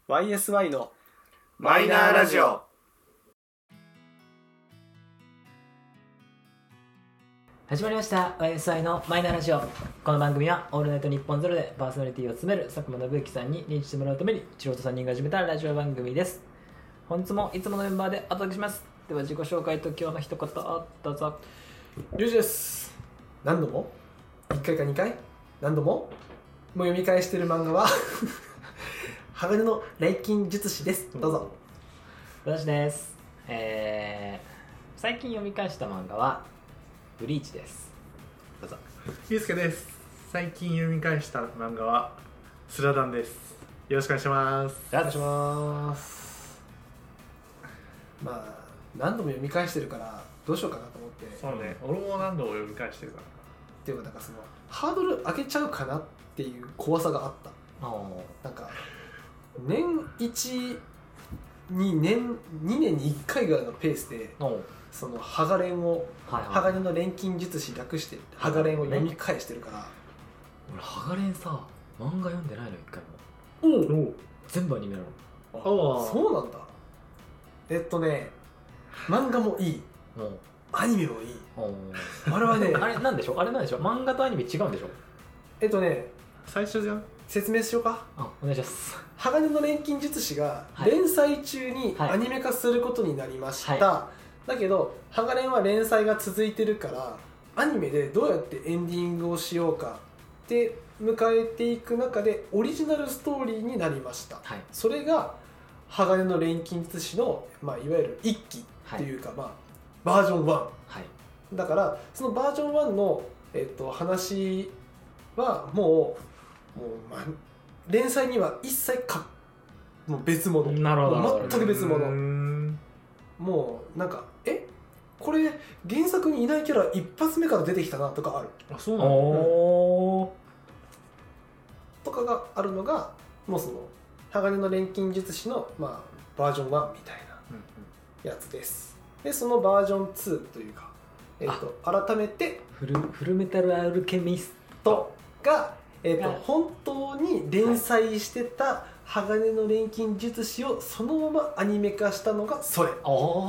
YSY のマイナーラジオ。 始まりました YSI のマイナーラジオ。この番組はオールナイトニッポンゼロでパーソナリティを務める佐久間信之さんに認知してもらうために素人3人が始めたラジオ番組です。本日もいつものメンバーでお届けします。では自己紹介と今日の一言をどうぞ。 ゆうじです。何度も1回か2回何度も読み返している漫画は鋼の錬金術師です。どうぞ。 私です。最近読み返した漫画はブリーチです。どうぞ。 ゆうすけです。最近読み返した漫画はスラダンです。よろしくお願いします。 お願いします。まあ何度も読み返してるからどうしようかなと思って。 そうね、俺も何度も読み返してるから。 っていうかなんかそのハードル上げちゃうかなっていう怖さがあった。なんか年1に2年に1回ぐらいのペースでそのハガレンを、鋼の錬金術師略してハガレンを読み返してるから、 俺ハガレンさ漫画読んでないの一回も。 お全部アニメなの。 そうなんだ。漫画もいい、アニメもいい。あれはねあれなんでしょ漫画とアニメ違うんでしょ。 最初じゃん。 説明しようか。 お願いします。 鋼の錬金術師が連載中にアニメ化することになりました、だけどハガレンは連載が続いてるからアニメでどうやってエンディングをしようかって迎えていく中でオリジナルストーリーになりました、それが鋼の錬金術師の、いわゆる一期っていうか、バージョン1、だからそのバージョン1の、話はもう連載には一切もう別物。 なるほど。 全く別物。もうなんかこれ原作にいないキャラ一発目から出てきたなとかある。 そうなの。 とかがあるのがもうその鋼の錬金術師の、バージョン1みたいなやつです。でそのバージョン2というか、改めてフルメタルアルケミストが本当に連載してた鋼の錬金術師をそのままアニメ化したのがそれ。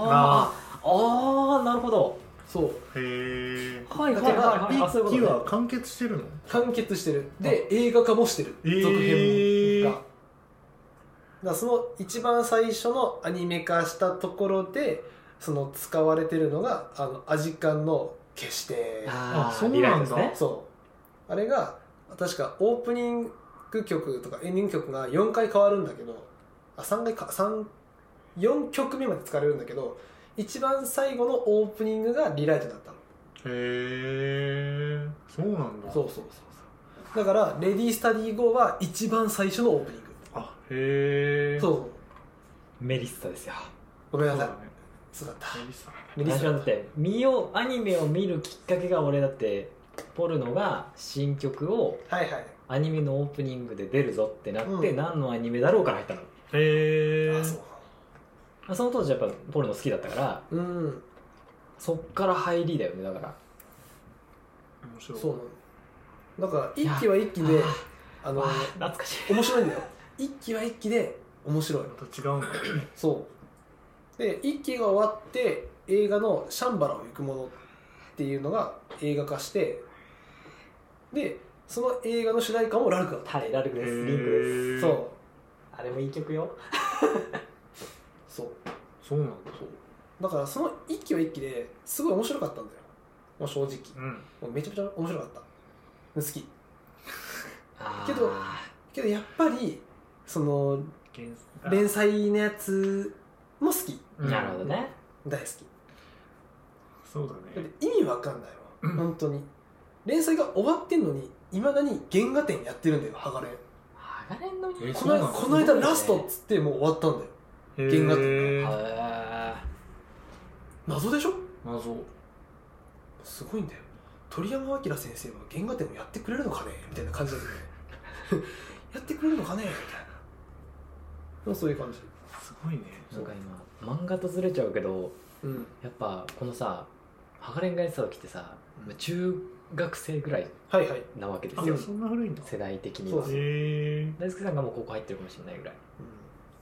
なるほど。 そう。 へえ。 だから一期は完結してるの？ 完結してる。で映画化もしてる。続編が。だからその一番最初のアニメ化したところでその使われてるのがアジカンの消して。 そうなんだ。 そう。あれが確かオープニング曲とかエンディング曲が4回変わるんだけど、4曲目まで使われるんだけど、一番最後のオープニングがリライトだったの。 へえ、そうなんだ。 そうだからレディースタディーゴーは一番最初のオープニング。 へえ。 そうメリッサですよ。 ごめんなさい。そうだった。 メリッサだってアニメを見るきっかけが俺だってポルノが新曲をアニメのオープニングで出るぞってなって、何のアニメだろうから入ったの。 へえ。 その当時やっぱポルノ好きだったから、そっから入りだよね。だから面白い。 そうなの。だから一期は一期で懐かしい。 面白いんだよ。一期は一期で面白い。 また違うんだ。 そうで一期が終わって映画のシャンバラを行くものっていうのが映画化して、でその映画の主題歌もラルクだった。 ラルクです。リンクです。 そうあれもいい曲よ。 そうなんだ。 だからその一期は一期ですごい面白かったんだよ。もう正直、もうめちゃめちゃ面白かった。好きけどやっぱりその連載のやつも好き。 なるほどね。 大好き。 そうだね。 意味わかんないわ、本当に。連載が終わってんのにいまだに原画展やってるんだよ、ハガレン。 ハガレンのこの間ラストっつってもう終わったんだよ、原画展が。謎でしょ。 謎。 すごいんだよ。鳥山明先生は原画展もやってくれるのかねみたいな感じだよね。やってくれるのかねみたいな、そういう感じ。 すごいね。 なんか今漫画とずれちゃうけど、やっぱこのさハガレンがやってた時ってさ、中学生ぐらいなわけですよ。 そんな古いんだ。 世代的には。大輔さんがもう高校入ってるかもしれないぐらい。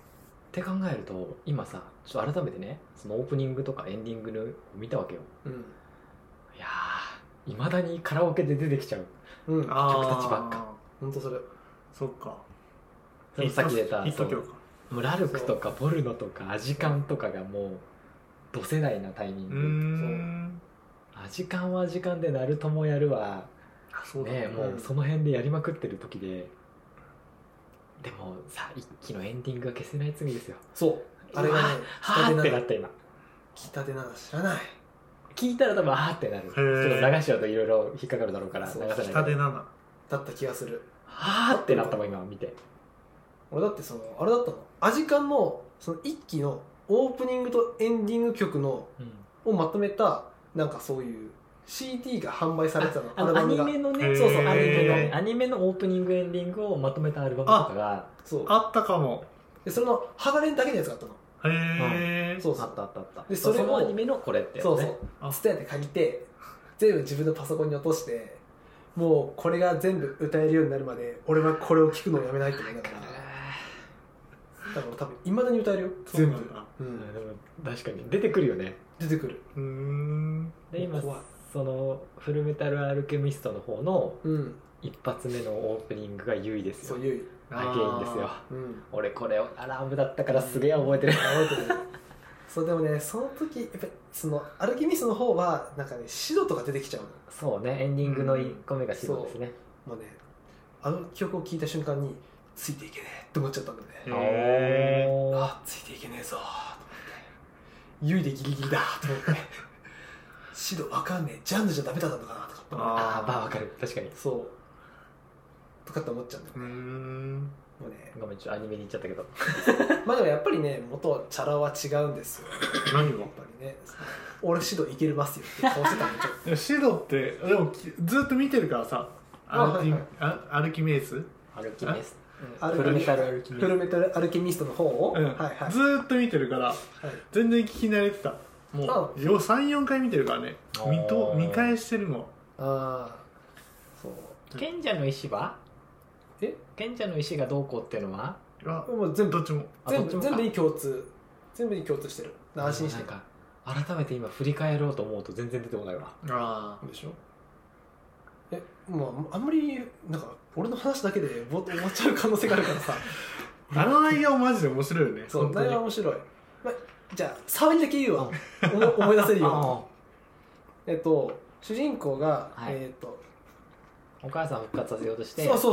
って考えると今さちょっと改めてねそのオープニングとかエンディングのを見たわけよ。 うんいやーいまだにカラオケで出てきちゃううん曲たちばっか。 本当それ。 そっか。 そのさっき出たヒット曲か。 もうラルクとかポルノとかアジカンとかがもう同世代なタイミング。アジカンはアジカンでナルトもやるわそうだね、もうその辺でやりまくってる時で、でもさ一期のエンディングが消せない罪ですよ。 そうあれがねはーってなった今北出なの知らない。 聞いたら多分あーってなる。ちょっと流しちゃうといろいろ引っかかるだろうから流せないけど北出7 だった気がする。 はーってなったもん今見て。 俺だってそのあれだったのアジカンのその一期のオープニングとエンディング曲のをまとめたなんかそういう CD が販売されてたの。 あのアニメのね、 そうそうアニメのオープニングエンディングをまとめたアルバムとかがそうあったかも。 でそのハガレンだけのやつがあったの。 へえ。 そうそうあったあったあった。 でそれをそのアニメのこれってやつね。 そうそうスタヤで借りて全部自分のパソコンに落としてもうこれが全部歌えるようになるまで俺はこれを聴くのをやめないって思いながらだから多分いまだに歌えるよ全部、 そうなんだうんでも確かに出てくるよね。 出てくる。 で今怖いそのフルメタルアルケミストの方のうん一発目のオープニングがユイですよ。 そういうアゲインですよ。 うん俺これアラームだったからすげえ覚えてる。 覚えてるそうでもねその時やっぱりそのアルケミストの方はなんかねシドとか出てきちゃうの。 そうね、エンディングの1個目がシドですね。 もうねあの曲を聴いた瞬間についていけねえって思っちゃったんだよね。 おーあついていけねえぞと思ってユイでギリギリだと思ってシドわかんねえジャンルじゃダメだったのかなとか思ってああまあわかる確かに。 そうとかって思っちゃうんだよね。もうねごめんちょっとアニメに行っちゃったけど。 まあでもやっぱりね元チャラは違うんですよ。 何がやっぱりね俺シドいけますよって顔してたんでちょっとシドってでもずっと見てるからさアルキメイスアルキメスアルフルメタルアルキメスフルメタルアルケミストの方を、 うんはいはい、 ずーっと見てるからはい、 全然聞き慣れてたもあう34回見てるからね見返してるもんああそう賢者の石はえ賢者の石がどうこうっていうのはもう全部どっちも全あどっちもか部全部に共通全部に共通してる安心してなんか改めて今振り返ろうと思うと全然出てこないわ。 あでしょ。もうあんまりなんか俺の話だけで終わっちゃう可能性があるからさあの内容マジで面白いよねそう本当に内容は面白い、まあ、じゃあ触りだけ言うわ思い出せるよ主人公が、 はいお母さんを復活させようとしてそう、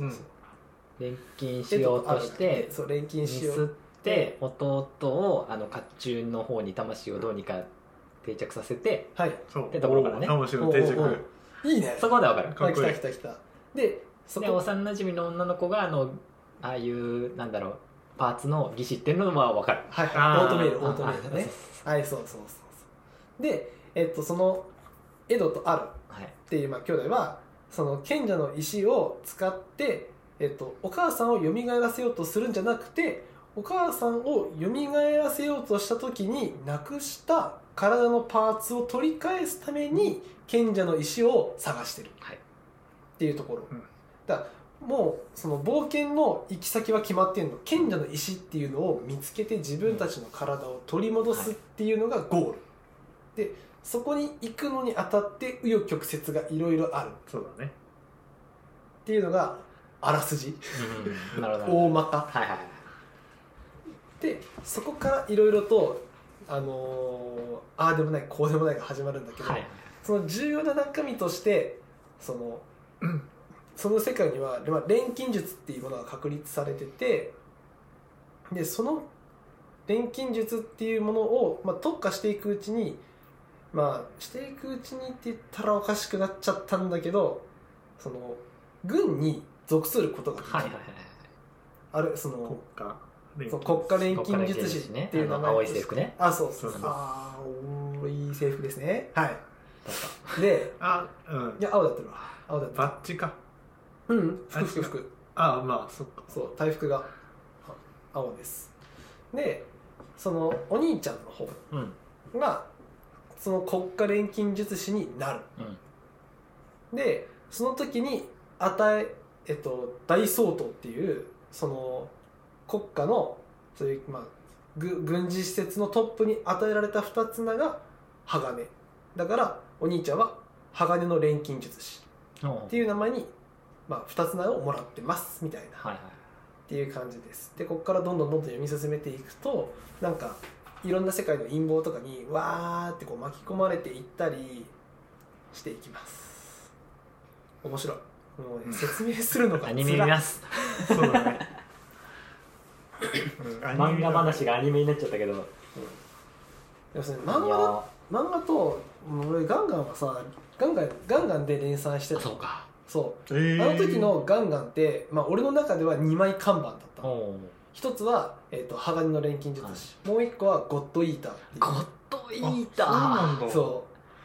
錬金しようとしてそう錬金ミしようスって弟を甲冑の方に魂をどうにか定着させてはいそうってところからね魂の定着おうおういいねそこまでわかる。 かっこいい来たでそでこ幼馴染の女の子がああいうなんだろうパーツの技師っていうのはわかる。 はいあーオートメイルねはいそうでそのエドとアルはいっていう、兄弟はその賢者の石を使って、お母さんを蘇らせようとするんじゃなくてお母さんを蘇らせようとした時になくした体のパーツを取り返すために賢者の石を探してるはいっていうところ、 うんだからもうその冒険の行き先は決まってんの。賢者の石っていうのを見つけて自分たちの体を取り戻すっていうのがゴール、でそこに行くのにあたって紆余曲折がいろいろあるそうだねっていうのがあらすじなるほど大まかはいはいでそこからいろいろとああでもないこうでもないが始まるんだけど、 はいその重要な中身としてその世界には錬金術っていうものが確立されててでその錬金術っていうものを、特化していくうちにしていくうちにって言ったらおかしくなっちゃったんだけどその軍に属することができる、 はいはいはいあるその国家錬そう金国家錬金術師っていう名前青い制服ね。 そうそうそう青い制服ですねはい確かでうんいや青だってるわ青だってるバッジか服まあそっかそう大服が青ですでそのお兄ちゃんの方うんがその国家錬金術師になるうんでその時に大総統っていうその国家のそういう、軍事施設のトップに与えられた二綱が鋼だから、お兄ちゃんは鋼の錬金術師っていう名前に、二綱をもらってますみたいな、 はいはい、 っていう感じです。でここからどんどん読み進めていくと、なんかいろんな世界の陰謀とかにわーってこう巻き込まれていったりしていきます。面白い。もう、ね、説明するのがアニメ見ます。 そうだね漫画話がアニメになっちゃったけど、 要するに漫画と俺ガンガンはさ、ガンガンで連載してた。 そうか。 そう、あの時のガンガンって、俺の中では2枚看板だったの。一つは、鋼の錬金術師、もう一個はゴッドイーターっていう。 ゴッドイーター。 そうなんだ。 そう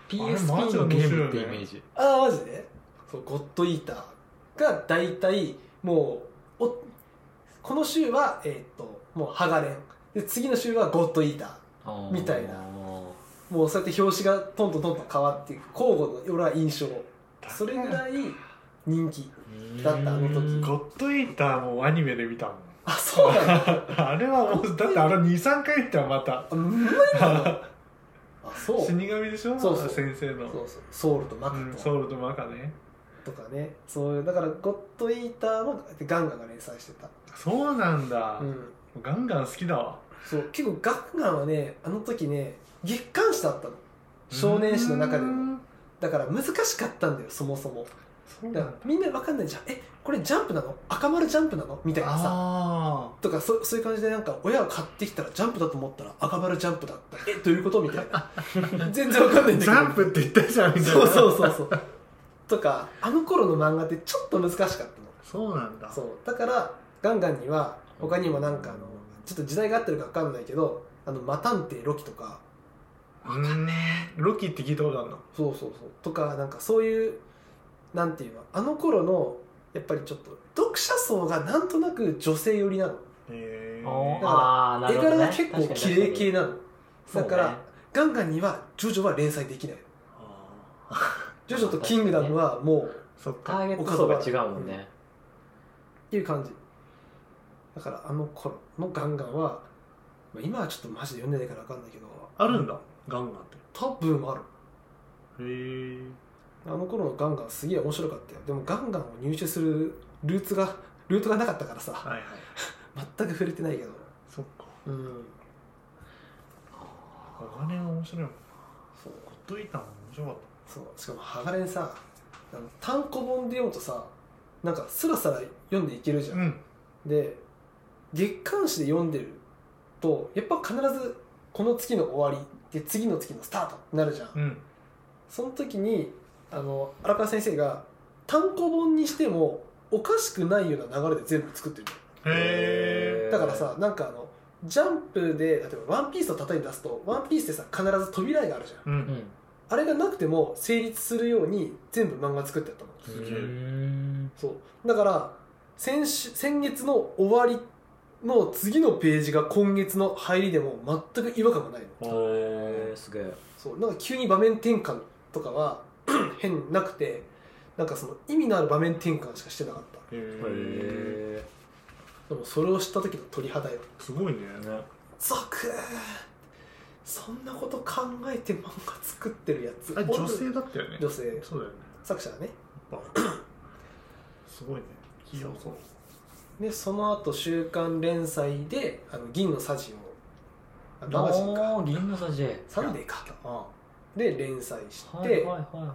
PSP のゲームってイメージ。 マジで。そう、ゴッドイーターが大体もうこの週はもう鋼で、次の週はゴッドイーターみたいな、もうそうやって表紙がトントントンと変わっていく交互の俺は印象、それぐらい人気だった。あの時ゴッドイーターもアニメで見たもん。 あ、そうなんだあれはもうだって2,3回見たらまたうまいなあ、そう死神でしょ。 そうそう先生のそうソウルとマカと、 ソウルとマカねとかね、そういうだからゴッドイーターもガンガンが連載してた。 そうなんだ、 うん、 ガンガン好きだわ。 そう、結構ガンガンはね、あの時ね月刊誌だったの、少年誌の中でも。だから難しかったんだよ、そもそも。だからみんな分かんないじゃん。これジャンプなの？赤丸ジャンプなの？みたいなさ。とかそういう感じで、なんか親が買ってきたらジャンプだと思ったら赤丸ジャンプだった。どういうこと？みたいな。全然分かんないんだけど。 ジャンプって言ったじゃんみたいな。 そうとか、あの頃の漫画ってちょっと難しかったの。 そうなんだ。 そうだからガンガンには他にもなんかちょっと時代が合ってるか分かんないけど、マタンテロキとか。 わかんねえ。ロキって聞いたことあるの？ そうとか、なんかそういうなんていうの、あの頃のやっぱりちょっと読者層がなんとなく女性寄りなの。だから絵柄が結構綺麗系なの。だから、ね、ガンガンにはジョジョは連載できない。ジョジョとキングダムはもうターゲット層が違うもんね。 っていう感じ。だからあの頃のガンガンは、今はちょっとマジで読んでないから分かんないけど、 あるんだ、ガンガンって。 多分ある。 へえ。 あの頃のガンガンすげえ面白かったよ。でもガンガンを入手するルートがなかったからさ、 はいはい、 全く触れてないけど。 そっか。鋼が面白いもん。 そう、 ゴッドイーターも面白かった。 そう、しかも鋼さ、単行本で読むとさ、なんかスラスラ読んでいけるじゃん。で月刊誌で読んでるとやっぱ必ずこの月の終わりで次の月のスタートになるじゃん。その時に荒川先生が単行本にしてもおかしくないような流れで全部作ってる。 へえ。 だからさ、なんかジャンプで例えばワンピースを例えに出すと、ワンピースってさ必ず扉絵があるじゃん。あれがなくても成立するように全部漫画作ってやったの。 すげえ。 そうだから先月の終わりの次のページが今月の入りでも全く違和感がないの。 すげえ。そうなんか急に場面転換とかは変なくて、なんかその意味のある場面転換しかしてなかった。でもそれを知った時の鳥肌よ。 すごいね。 ゾクそんなこと考えて漫画作ってるやつ。 女性だったよね。 女性。 そうだよね。 作者はね。 すごいね。器用そう。 でその後週刊連載で銀のさじをマガジンか銀のさじサンデーかで連載して、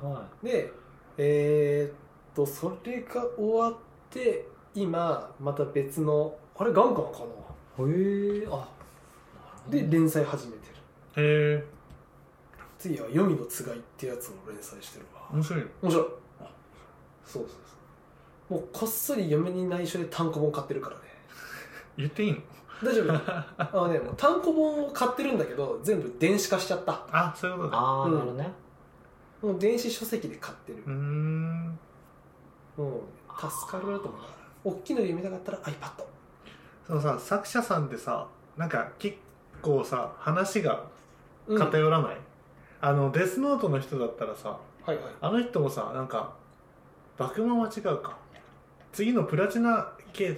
でそれが終わって今また別のあれガンガンかな。で連載始めてる。 へえ。 次は黄泉のつがいってやつを連載してるわ。 面白い。 そうもうこっそり嫁に内緒で単行本買ってるからね。 言っていいの？ 大丈夫。もう単行本を買ってるんだけど全部電子化しちゃった。 あ、そういうことだ。 なるほどね。 もう電子書籍で買ってる。もう助かると思うから、大きいので読みたかったら iPad。 そのさ、作者さんってさ、なんか結構さ話が偏らない、デスノートの人だったらさ、あの人もさ、なんかバクマンは違うか、次のプラチナゲートだっけ、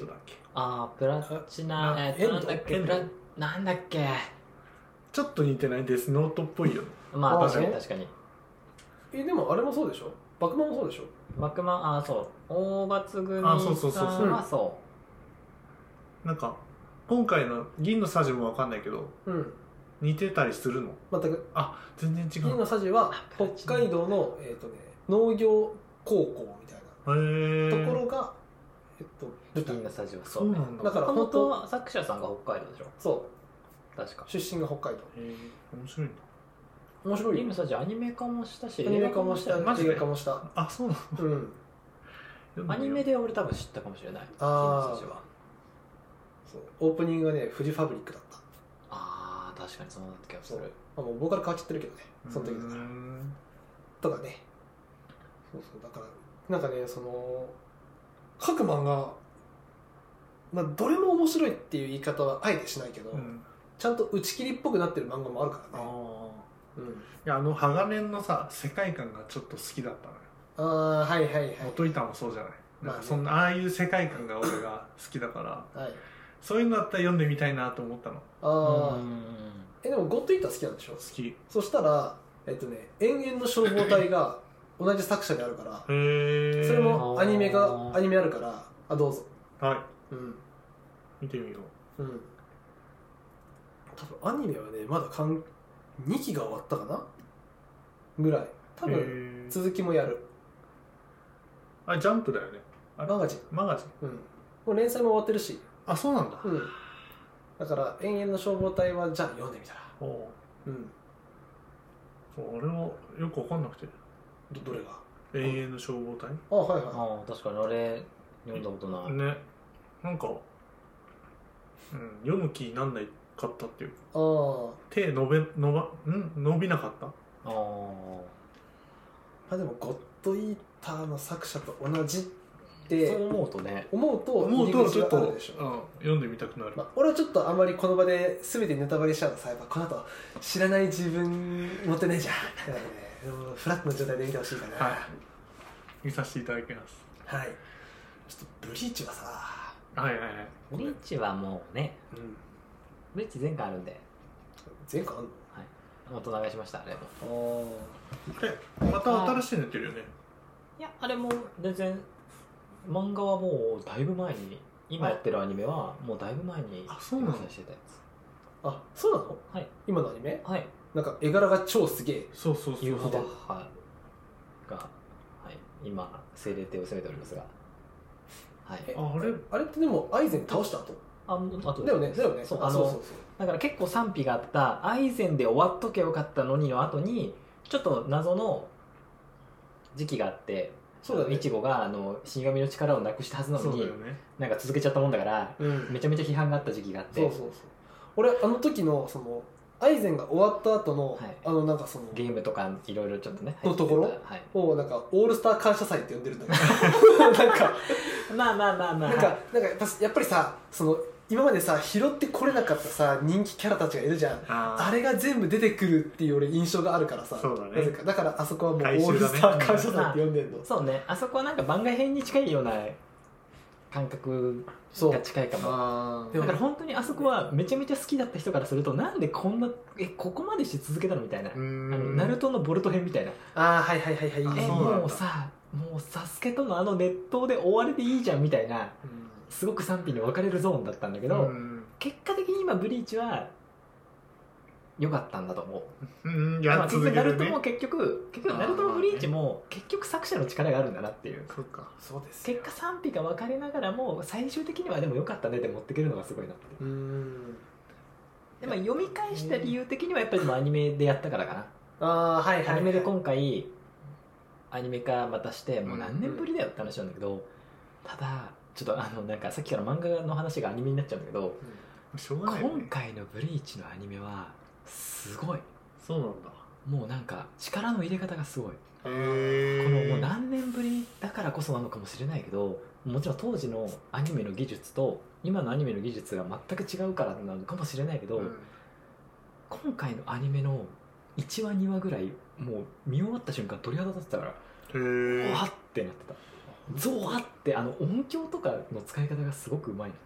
プラチナなんだっけなんだっけ、 ちょっと似てない？デスノートっぽいよね。 まあ確かに確かに。 でもあれもそうでしょ、バクマンもそうでしょ。 バクマン、そう大罰組さんはなんか今回の銀のサジも分かんないけど、似てたりするの？ 全く。 全然違う。 銀のサジは北海道の、農業高校みたいなところが、 銀のサジはそうなんだ。 だから本当は作者さんが北海道でしょ。 そう確か出身が北海道。 面白いな。 面白い。 銀のサジアニメ化もしたしアニメ化もした、 マジ映画化もした。 そうなの。アニメで俺多分知ったかもしれない。銀のサジはオープニングがねフジファブリックだった。 確かにそうだった気がする。 もうボーカル変わっちゃってるけどね、その時だからとかね。だからなんかね、各漫画、どれも面白いっていう言い方はあえてしないけど、ちゃんと打ち切りっぽくなってる漫画もあるからね。 いや鋼のさ世界観がちょっと好きだったのよ。 はいはいはい。 元板もそうじゃない。そんなああいう世界観が俺が好きだから、そういうのだったら読んでみたいなと思ったの。 でもゴッドイーター好きなんでしょ？ 好き。 そしたら延々の消防隊が同じ作者であるから、それもアニメあるから、どうぞ。見てみよう。多分アニメはねまだ2期が終わったかなぐらい。多分続きもやる。 ジャンプだよね。 マガジン。 もう連載も終わってるし。 そうなんだ。 だから延々の消防隊はじゃあ読んでみたら。 俺もよく分かんなくて。 どれが？ 永遠の消防隊？ はいはい。 確かに俺読んだことないね。なんか読む気になんないかったっていうか、手伸びなかった。 でもゴッドイーターの作者と同じってそう思うとちょっと読んでみたくなる。 俺はちょっとあんまりこの場で全てネタバレしちゃうとさ、やっぱこの後知らない自分持ってないじゃん。だからね、フラットな状態で見てほしいかな。 見させていただきます。 ちょっとブリーチはさ、 ブリーチはもうね、ブリーチ前回あるんで。 前回あるの？ 大人流しました。あれもまた新しいのやってるよね。 いや、あれも全然漫画はもうだいぶ前に、今やってるアニメはもうだいぶ前にそうなの？ してたやつ。 そうなの？今のアニメ？なんか絵柄が超すげえ。 そうユーフバッハが今精霊帝を攻めておりますが、 あれってでもアイゼン倒した後？ 後だよね。 そうだから結構賛否があったアイゼンで終わっとけばよかったのにの後にちょっと謎の時期があって、イチゴが死神の力をなくしたはずなのに、なんか続けちゃったもんだから、めちゃめちゃ批判があった時期があって、 俺あの時のアイゼンが終わった後の、なんかゲームとかいろいろちょっとねのところをなんかオールスター感謝祭って呼んでるんだけどなんかまあなんかやっぱりさ、今までさ拾ってこれなかったさ人気キャラたちがいるじゃん。あれが全部出てくるっていう俺印象があるからさ。だからあそこはもうオールスター感謝祭って呼んでんの。 そうね、あそこはなんか番外編に近いような感覚が近いかも。だから本当にあそこはめちゃめちゃ好きだった人からすると、なんでこんなここまでして続けたのみたいな、ナルトのボルト編みたいな。もうさ、もうサスケとの熱湯で終わりでいいじゃんみたいな、すごく賛否に分かれるゾーンだったんだけど、結果的に今ブリーチは良かったんだと思う。ナルトも結局ナルトのブリーチも結局作者の力があるんだなっていう。結果賛否が分かれながらも最終的にはでも良かったねって持っていけるのがすごいなって。でも読み返した理由的にはやっぱりアニメでやったからかな。アニメで今回アニメ化またしてもう何年ぶりだよって話なんだけど、ただちょっとなんかさっきから漫画の話がアニメになっちゃうんだけど、今回のブリーチのアニメはすごい。 そうなんだ。 もうなんか力の入れ方がすごい。このもう何年ぶりだからこそなのかもしれないけど、もちろん当時のアニメの技術と今のアニメの技術が全く違うからなのかもしれないけど、今回のアニメの1話2話ぐらいもう見終わった瞬間鳥肌立ってたから、うわってなってた。ゾワって音響とかの使い方がすごくうまい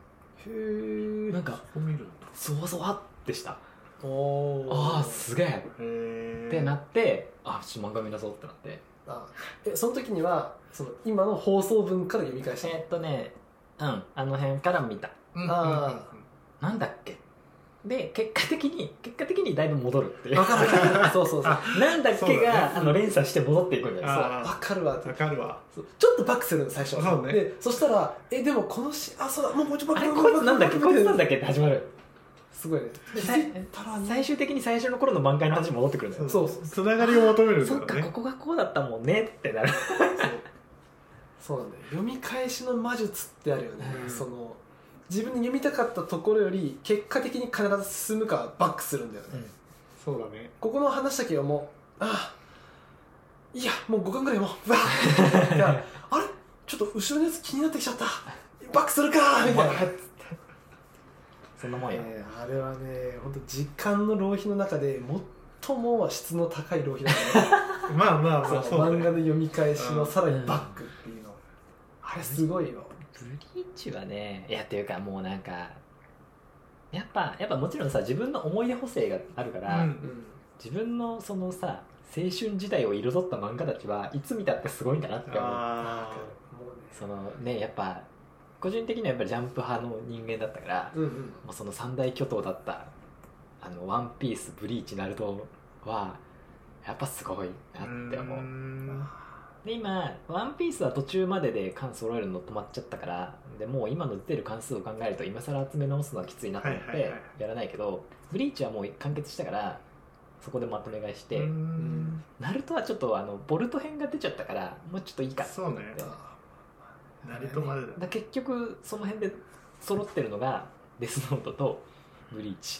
へえ。 なんか見るんだ。 そわそわってした。 おああすげえへってなって、あちょっと漫画見出そうってなって。 その時にはその今の放送分から読み返した。 あの辺から見た。 あなんだっけで結果的にだいぶ戻るっていう。 分かるそうそうそう。 なんだっけが、連鎖して戻っていくんだよ。 そう分かるわ。ちょっとバックするの最初。 そうね。 でそしたらでもこのそうだもうちょっとバック。 こいつなんだっけって始まる。 すごいね。 最終的に最初の頃の満開の話に戻ってくるんだよ。 そうつながりを求めるんだよね。そっかここがこうだったもんねってなる。 そうなんだよ。読み返しの魔術ってあるよね。その自分に読みたかったところより結果的に必ず進むかバックするんだよね。 そうだね。 ここの話だけはもういやもう5巻ぐらいもうわいやあれちょっと後ろのやつ気になってきちゃったバックするかみたいな。 そんなもんや。 あれはね本当時間の浪費の中で最も質の高い浪費だね。 まあそう漫画の読み返しのさらにバックっていうの、あれすごいよ。 ブリーチはね、いやっていうかもうなんかやっぱもちろんさ自分の思い出補正があるから、自分のそのさ青春時代を彩った漫画たちはいつ見たってすごいんだなって思う。そのねやっぱ個人的にはやっぱりジャンプ派の人間だったから、もうその三大巨頭だったワンピース、ブリーチ、ナルトはやっぱすごいなって思う。で今ワンピースは途中までで巻揃えるの止まっちゃったから、でもう今の出てる関数を考えると今更集め直すのはきついなと思ってやらないけど、ブリーチはもう完結したからそこでまとめ買いして、ナルトはちょっとボルト編が出ちゃったからもうちょっといいかって思って。 ナルトまでだ結局その辺で揃ってるのがデスノートとブリーチ。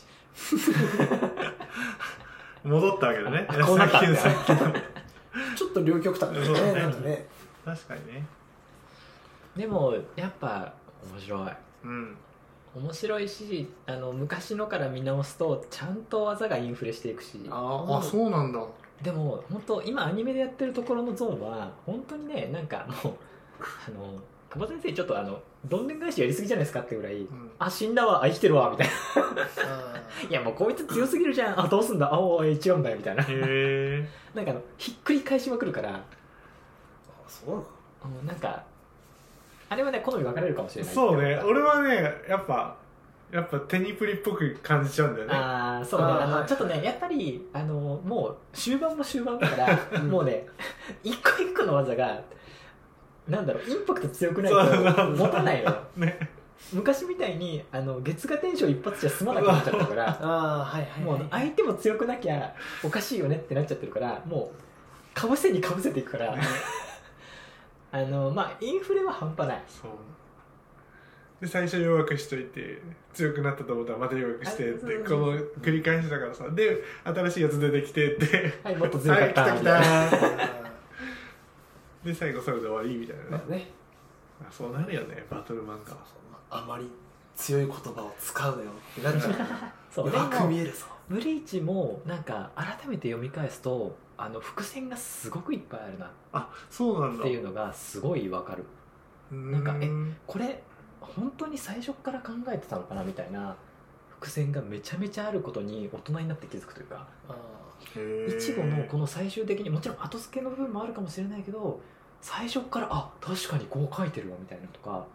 戻ったわけだね。 こうなったんだよ。 ちょっと両極端だね。なんかね。 確かにね。 でもやっぱ面白い。面白いし、昔のから見直すとちゃんと技がインフレしていくし。 そうなんだ。 でも本当今アニメでやってるところのゾーンは本当にねなんかもう久保先生ちょっとどんでん返しやりすぎじゃないですかってぐらい、死んだわ、生きてるわみたいないやもうこいつ強すぎるじゃん、どうすんだ、違うんだよみたいな。なんかひっくり返しまくるから。 そうなの。 なんかあれはね好み分かれるかもしれない。 そうね、俺はねやっぱテニプリっぽく感じちゃうんだよね。 そうね、ちょっとねやっぱりもう終盤も終盤だからもうね一個一個の技がなんだろうインパクト強くないと持たないのよ。昔みたいに月がテンション一発じゃ済まなくなっちゃったからもう相手も強くなきゃおかしいよねってなっちゃってるから、もうかぶせにかぶせていくからインフレは半端ない。 そうで最初弱くしといて強くなったと思ったらまた弱くしてってこの繰り返しだからさ、で新しいやつ出てきてってはいもっと強かったみたいなで最後それで終わりみたいなね。そうなるよねバトル漫画。 あまり強い言葉を使うなよってなっちゃう。 そう弱く見えるぞ。 ブリーチもなんか改めて読み返すと伏線がすごくいっぱいあるな。 そうなんだっていうのがすごいわかる。なんかこれ本当に最初から考えてたのかなみたいな伏線がめちゃめちゃあることに大人になって気づくというか、いちごのこの最終的にもちろん後付けの部分もあるかもしれないけど最初から確かにこう書いてるわみたいなとか、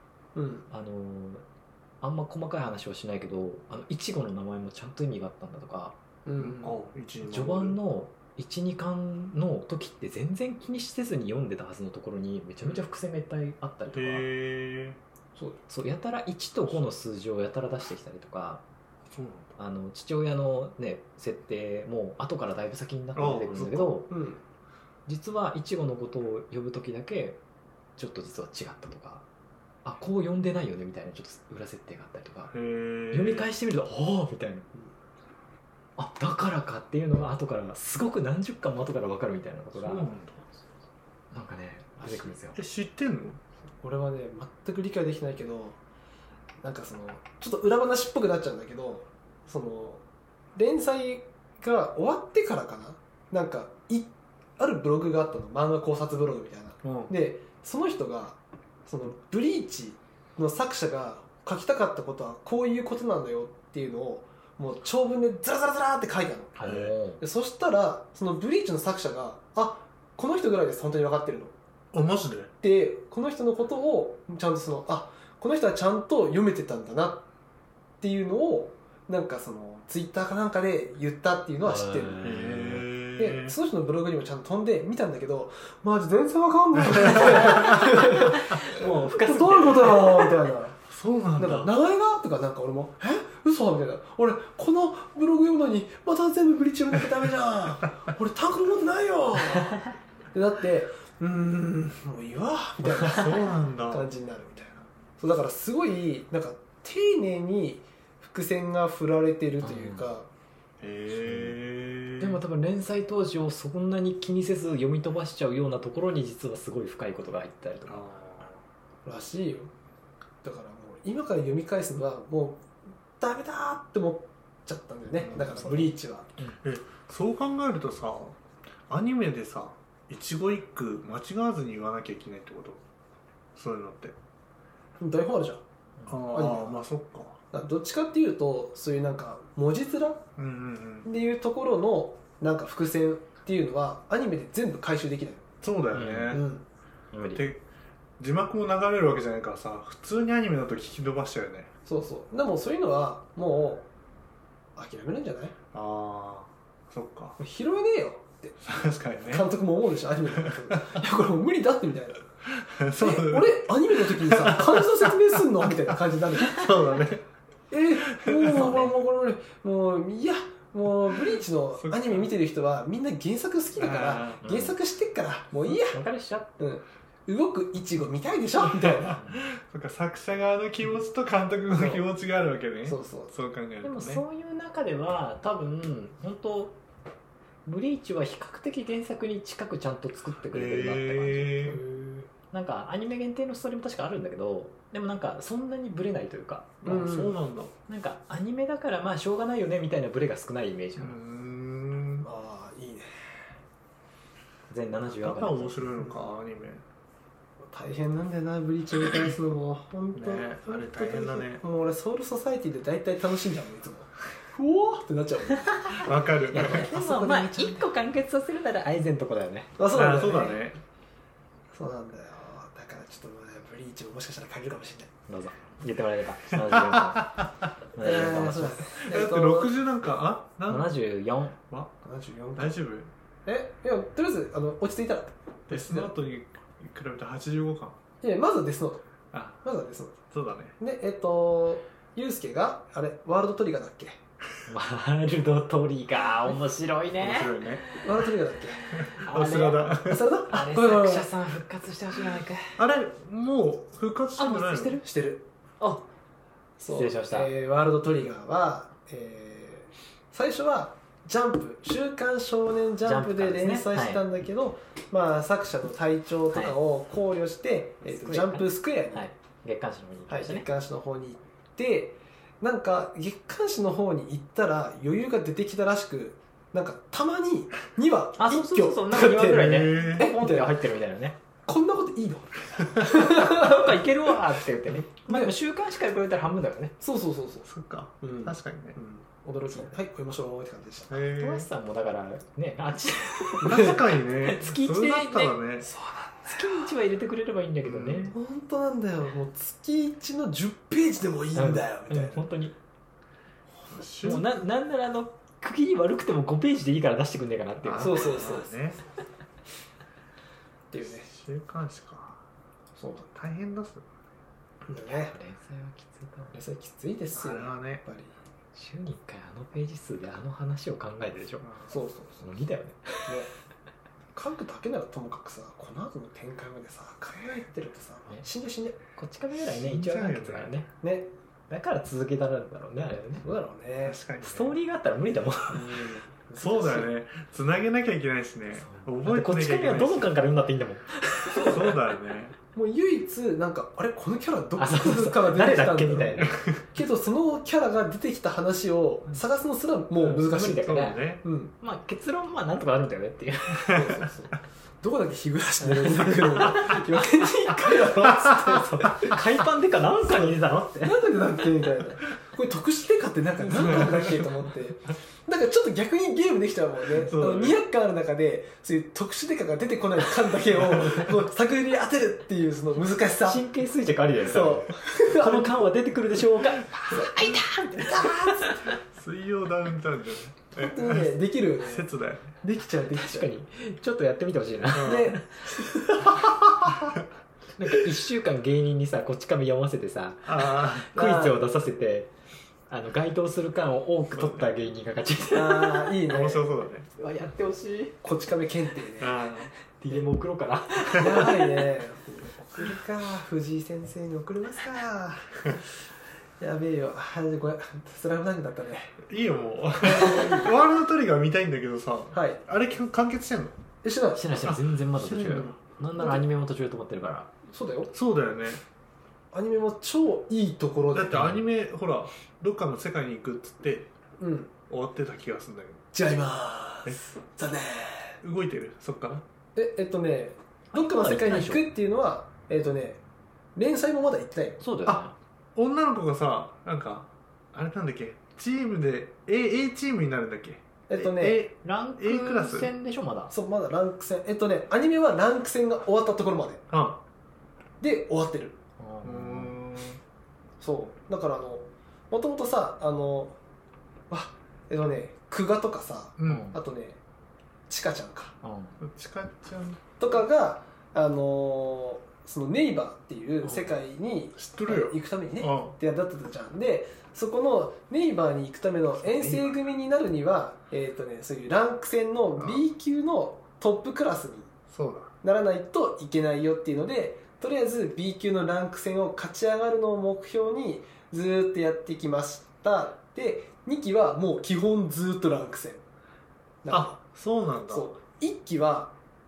あんま細かい話はしないけどいちごの名前もちゃんと意味があったんだとか、序盤の 1,2 巻の時って全然気にせずに読んでたはずのところにめちゃめちゃ伏線がいっぱいあったりとか、そうやたら1と5の数字をやたら出してきたりとか、父親のね設定も後からだいぶ先になって出てくるんだけど、実はいちごのことを呼ぶ時だけちょっと実は違ったとか、こう呼んでないよねみたいなちょっと裏設定があったりとか、読み返してみるとおーみたいな、だからかっていうのが後からすごく何十巻も後から分かるみたいなことがなんかね出てくるんですよ。 知ってんの？ 俺はね全く理解できないけど、なんかそのちょっと裏話っぽくなっちゃうんだけど、その連載が終わってからかな、なんかあるブログがあったの、漫画考察ブログみたいな、でその人がそのブリーチの作者が書きたかったことはこういうことなんだよっていうのをもう長文でザラザラザラって書いたの、でそしたらそのブリーチの作者がこの人ぐらいです本当に分かってるのマジででこの人のことをちゃんとこの人はちゃんと読めてたんだなっていうのをなんかそのツイッターかなんかで言ったっていうのは知ってる。でその人のブログにもちゃんと飛んで見たんだけどマジ全然わかんないもう深すぎてどういうことよみたいなそうなんだ。 名前がとかなんか俺も嘘みたいな俺このブログ読むのにまた全部ブリッジ読んなきゃダメじゃん俺単語持ってないよでだってもういいわみたいなそうなんだ感じになるみたいな。そうだからすごいなんか丁寧に伏線が振られてるというか、 でも多分連載当時をそんなに気にせず読み飛ばしちゃうようなところに実はすごい深いことが入ったりとからしいよ。だからもう今から読み返すのはもうダメだって思っちゃったんだよね、だからブリーチは、 そう考えるとさアニメでさ一語一句間違わずに言わなきゃいけないってこと？そういうのって台本あるじゃん。 まあそっか。 どっちかっていうとそういうなんか文字面っていうところのなんか伏線っていうのはアニメで全部回収できない。 そうだよね、で字幕も流れるわけじゃないからさ普通にアニメだと聞き飛ばしちゃうよね。 そうそうでもそういうのはもう諦めるんじゃない？ そっか拾えねえよって確かにね監督も思うでしょアニメのいやこれもう無理だってみたいなそうだね俺アニメの時にさ漢字の説明すんのみたいな感じになるそうだねもういやもうブリーチのアニメ見てる人はみんな原作好きだから原作知ってっからもういいや分かるっしょ、 動くイチゴ見たいでしょみたいなそっか作者側の気持ちと監督の気持ちがあるわけね。そう考えるとね。 でもそういう中では多分本当ブリーチは比較的原作に近くちゃんと作ってくれてるなって感じ。なんかアニメ限定のストーリーも確かあるんだけどでもなんかそんなにブレないというか、 そうなんだ。 なんかアニメだからまあしょうがないよねみたいなブレが少ないイメージ。 いいね。 全74 だから面白いのかアニメ。 大変なんだよなブリーチを見返すのも本当、 ね、あれ大変だね。 もう俺ソウルソサイティで大体楽しんじゃうのいつもうおーってなっちゃうわかる。 でもまあ1個完結させるならアイゼンとこだよね。 そうだね。 そうだね。 そうなんだよ。だからちょっとブリーチももしかしたら借りるかもしれない。 どうぞ言ってもらえれば。 だって60なんか 74 は大丈夫？ いやとりあえず落ち着いたらデスノートに比べて85巻。 いやまずはデスノート。まずはデスノート。そうだね。 でユウスケがあれワールドトリガーだっけ？ ワールドトリガー面白いね。 面白いね。 ワールドトリガーだっけ？ アスラダ。 あれ作者さん復活してほしいじゃないか。 あれもう復活してないの？ してる。 失礼しました。 ワールドトリガーは最初はジャンプ週刊少年ジャンプで連載してたんだけど、まあ作者の体調とかを考慮して、ジャンプスクエアに、 月刊誌の方に行きましたね。 月刊誌の方に行ってなんか月刊誌の方に行ったら余裕が出てきたらしくなんかたまに2話一挙そうなんか2話ぐらいねポンって入ってるみたいなね。 こんなこといいのなんかいけるわって言ってね。まあでも週刊誌から比べたら半分だからね。 そうそっか、確かにね、 驚きはい追いましょうって感じでした。 富樫さんもだからねあっち確かにね月1でね月 1は入れてくれればいいんだけどね。 本当なんだよもう月1の10ページでもいいんだよみたいな。 本当にもうなんなら区切り悪くても5ページでいいから出してくんねえかなっていう。 そうねっていうね。 週刊誌か。そうだ大変だっすね。 連載はきついかも。 連載きついですよ。 あれはねやっぱり週に1回ページ数で話を考えてるでしょ。 そう無理だよね。 書くだけならともかくさこの後の展開までさ考えてるとさ死んでこっちからぐらいね一応完結からね。だから続けたんだろうねあれね。 そうだろうね。 確かにストーリーがあったら無理だもん。 そうだよね。つなげなきゃいけないしね。 覚えてこっちからどの巻から読んだっていいんだもん。 そうだよね。 もう唯一なんかあれこのキャラどこから出てきたんだみたいな。 けどそのキャラが出てきた話を探すのすらもう難しいだから。 まあ結論なんとかあるんだよねっていう。 どこだっけ日暮らしの連載来るの4年に1回だろっつって海パンデカなんかに入れたのってなんでだっけみたいなこれ特殊デカってなんか何巻だっけと思ってなんかちょっと逆にゲームできちゃうもんね200巻ある中でそういう特殊デカが出てこない巻だけをこう作品に当てるっていうその難しさ神経衰弱ありだよねそうこの巻は出てくるでしょうかあいたみたいな水曜ダウンタウンじゃ本当にねできるよね説だよ。 できちゃうできちゃう確かにちょっとやってみてほしいなでなんか1週間芸人にさこっち亀読ませてさクイズを出させて該当する巻を多く取った芸人が勝ちああいいね面白そうだね。 やってほしいこち亀検定ね DM 送ろうかなやばいね送るか藤井先生に送りますかやべえよこれスラムダンクだったねいいよもうワールドトリガー見たいんだけどさ、 はい、 あれ完結してんの？ してないしてない全然まだ途中なんならアニメも途中で止まってるからそうだよそうだよね。 アニメも超いいところだってアニメほらどっかの世界に行くっつってうん終わってた気がするんだけ違いまーす残念ど。動いてるそっから？ どっかの世界に行くっていうのは連載もまだ行ってないよそうだよね女の子がさなんかあれなんだっけチームで A チームになるんだっけランクラスク戦でしょまだそうまだランク戦アニメはランク戦が終わったところまでで終わってるそうだからもともとさ久我とかさ、あとねチカちゃんかチカちゃんとかがそのネイバーっていう世界に行くためにねってやったじゃんでそこのネイバーに行くための遠征組になるにはそういうランク戦の B 級のトップクラスにならないといけないよっていうのでとりあえず B 級のランク戦を勝ち上がるのを目標にずーっとやってきましたで2期はもう基本ずーっとランク戦そうなんだそう1期は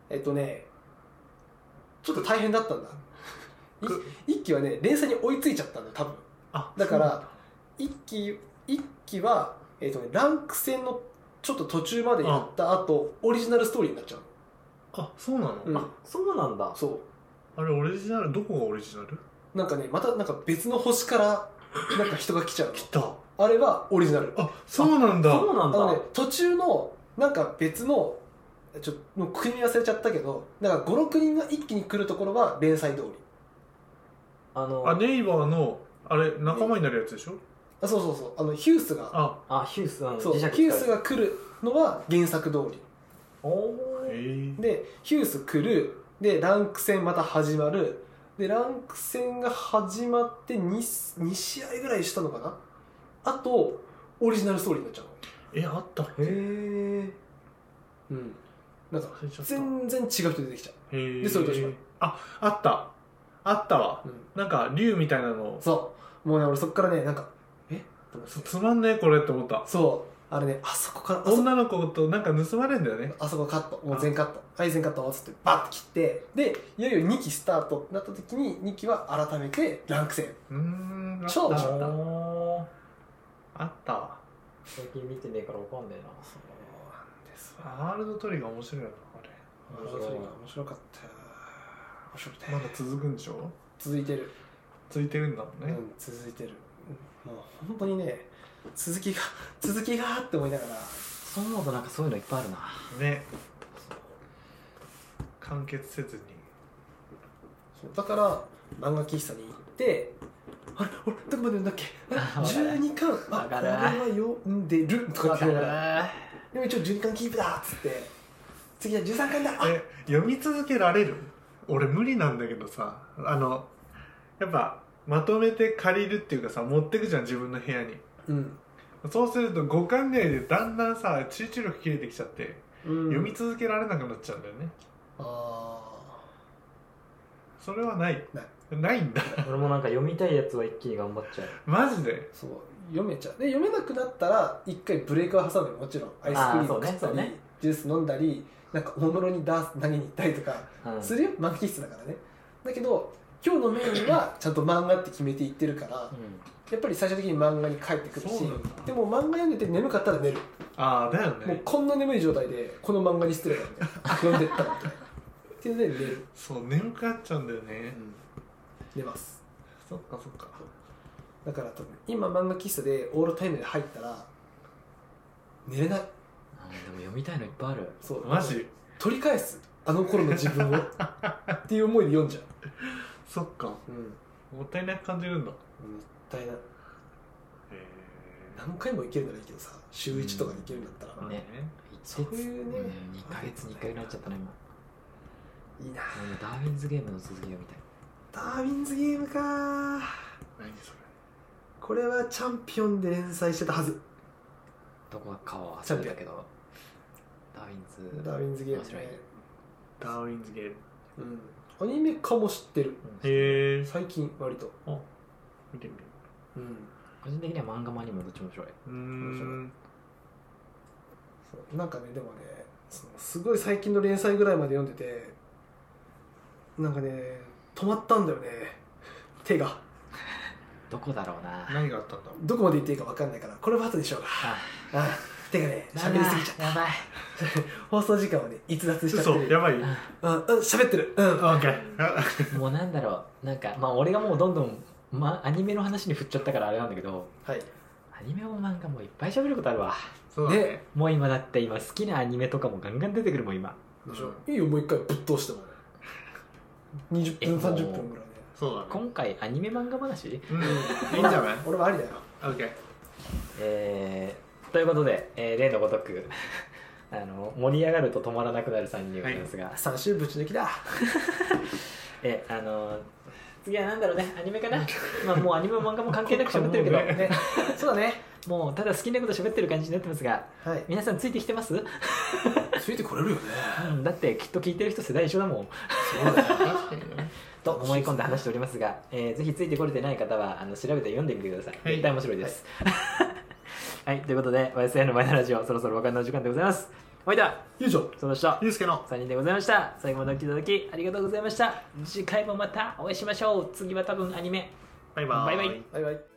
ちょっと大変だったんだ1期はね連載に追いついちゃったんだ多分だから1期は、ランク戦のちょっと途中までやった後オリジナルストーリーになっちゃうそうなの、 そうなんだそうあれオリジナルどこがオリジナルなんかねまたなんか別の星からなんか人が来ちゃう来たあれはオリジナルそうなんだ途中のなんか別のもう組み忘れちゃったけどなんか 5,6 人が一気に来るところは連載通りネイバーのあれ仲間になるやつでしょそうヒュースがヒュースヒュースが来るのは原作通りでヒュース来るでランク戦また始まるでランク戦が始まって 2試合ぐらいしたのかなあとオリジナルストーリーになっちゃうあったなんか全然違う人出てきちゃうでそれどうしようあったわ、なんか竜みたいなのそうもうね俺そっからねなんかつまんねえこれって思ったそうあれねあそこから女の子となんか盗まれるんだよねあそこカットもう全カット全カットっつってバッと切ってでいよいよ2期スタートになった時に2期は改めてランク戦超面白かったあったわ最近見てねえからわかんねえなそうなんですワールドトリガー面白いなこれワールドトリガー面白かった面白くてまだ続くんでしょ続いてるんだもんね続いてるもう本当にね続きがって思いながらそう思うとなんかそういうのいっぱいあるなね完結せずにだから漫画喫茶に行ってあれ俺どこまで読んだっけ12巻これは読んでるとかって言うからでも一応12巻キープだっつって次は13巻だ読み続けられる俺無理なんだけどさやっぱまとめて借りるっていうかさ持ってくじゃん自分の部屋にそうすると5巻ぐらいでだんだんさ集中力切れてきちゃって、読み続けられなくなっちゃうんだよねそれはないんだ俺もなんか読みたいやつは一気に頑張っちゃうマジでそう読めちゃうで読めなくなったら一回ブレイクは挟むよもちろんアイスクリーム食ったり、ジュース飲んだりなんかおもむろに投げに行ったりとかするよ、漫画喫茶だからねだけど今日のメインはちゃんと漫画って決めていってるから、やっぱり最終的に漫画に帰ってくるしでも漫画読んでて眠かったら寝るだよねもうこんな眠い状態でこの漫画に失礼だみたいな読んでったらみたいなっていうので寝る。 そう眠くなっちゃうんだよね、 寝ます。 そっかそっか。 だから多分今漫画喫茶でオールタイムで入ったら寝れない。 でも読みたいのいっぱいある。 そう、 マジ取り返すあの頃の自分をっていう思いで読んじゃう。 そっか、もったいなく感じるんだ。 もったいない。何回も行けるならいいけどさ、週1とかで行けるんだったら、 ね、 そういうね、 2ヶ月に1回になっちゃったね今。 いいな。 ダーウィンズゲームの続きを見たい。 ダーウィンズゲームか。 何それ。 これはチャンピオンで連載してたはず。 どこかは忘れたけど、ダーウィンズゲーム、 面白い。 ダーウィンズゲーム、 アニメ化も知ってる。 へえ。 最近割と見てみる。 個人的には漫画もアニメもどっちも面白い。 そうなんかね、でもね、すごい最近の連載ぐらいまで読んでて、なんかね止まったんだよね、手が。 どこだろうな。 何があったんだろう。 どこまで言っていいか分かんないから、これは後でしょうが。手がね、喋りすぎちゃった。 やばい。 放送時間をね逸脱しちゃってる。 嘘、やばい。 喋ってる。 オッケー。 もうなんだろう、なんか俺がもうどんどんアニメの話に振っちゃったからあれなんだけど、 はい。 アニメも漫画もいっぱい喋ることあるわ。 そうだね。 もう今だって今好きなアニメとかもガンガン出てくるもん今。 でしょ。いいよ、もう一回ぶっ通しても。20分30分ぐらいね。 そうだね。 今回アニメ漫画話？ いいんじゃない？ 俺はありだよ。 オッケー。ということで、例のごとく盛り上がると止まらなくなる3人でございますが、 3週ぶち抜きだ。 次はなんだろうね、アニメかな。もうアニメも漫画も関係なく喋ってるけど、 ね、そうだね。 もうただ好きなこと喋ってる感じになってますが、 はい、 皆さんついてきてます？ ついてこれるよね。 だってきっと聞いてる人世代一緒だもん。 そうだね。確かにね。 と思い込んで話しておりますが、ぜひついてこれてない方は調べて読んでみてください。絶対面白いです。はい、ということで YSI のマイナーラジオ、そろそろお別れの時間でございます。おいでは以上、 その人ゆうすけの 3人でございました。最後までお聞きいただきありがとうございました。次回もまたお会いしましょう。次は多分アニメ。 バイバイ。 バイバイ。 バイバイ。